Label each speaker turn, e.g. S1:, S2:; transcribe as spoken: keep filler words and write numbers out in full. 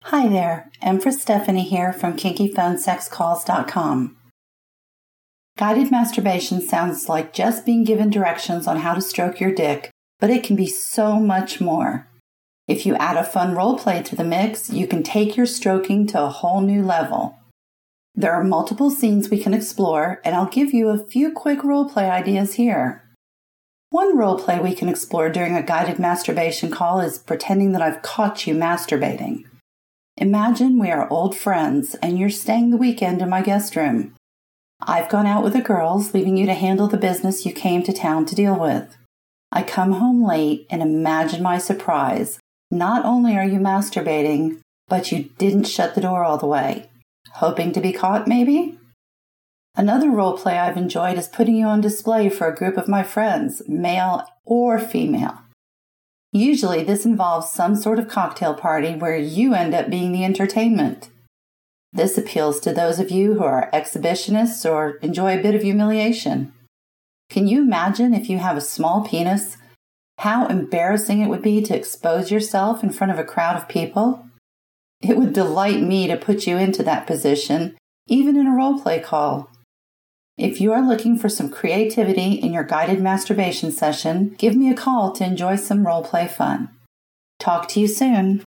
S1: Hi there, Empress Stephanie here from kinky phone sex calls dot com. Guided masturbation sounds like just being given directions on how to stroke your dick, but it can be so much more. If you add a fun role play to the mix, you can take your stroking to a whole new level. There are multiple scenes we can explore, and I'll give you a few quick role play ideas here. One role play we can explore during a guided masturbation call is pretending that I've caught you masturbating. Imagine we are old friends and you're staying the weekend in my guest room. I've gone out with the girls, leaving you to handle the business you came to town to deal with. I come home late and imagine my surprise. Not only are you masturbating, but you didn't shut the door all the way. Hoping to be caught, maybe? Another role play I've enjoyed is putting you on display for a group of my friends, male or female. Usually this involves some sort of cocktail party where you end up being the entertainment. This appeals to those of you who are exhibitionists or enjoy a bit of humiliation. Can you imagine if you have a small penis, how embarrassing it would be to expose yourself in front of a crowd of people? It would delight me to put you into that position, even in a role play call. If you are looking for some creativity in your guided masturbation session, give me a call to enjoy some role play fun. Talk to you soon.